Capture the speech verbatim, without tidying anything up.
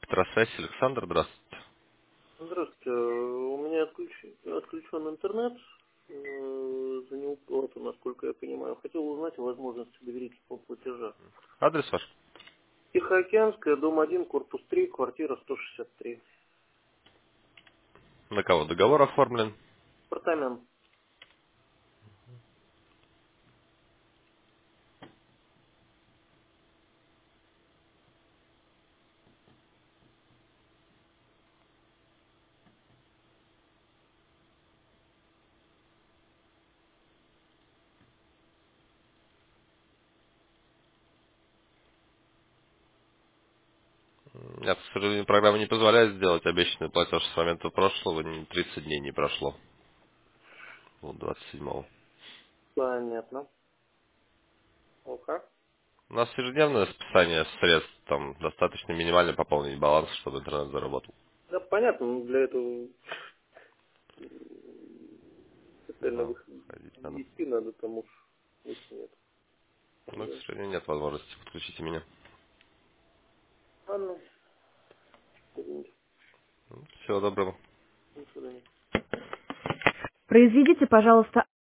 Электросвязь, Александр, здравствуйте. Здравствуйте. У меня отключ- отключен интернет э, за неуплату, насколько я понимаю. Хотел узнать о возможности доверительного платежа. Адрес ваш? Тихоокеанская, дом один, корпус три, квартира сто шестьдесят три. На кого договор оформлен? Апартамент. Нет, к сожалению, программа не позволяет сделать обещанный платеж с момента прошлого, не- тридцать дней не прошло. Вот двадцать седьмого. Понятно. О, как? У нас ежедневное списание средств, там достаточно минимально пополнить баланс, чтобы интернет заработал. Да, понятно, но для этого специально Да, выход- ходить надо. ввести надо, тому ж смысла нет. Но, к Да. сожалению, нет возможности. Подключите меня. Ладно. Извините. Всего доброго. До свидания. Произведите, пожалуйста,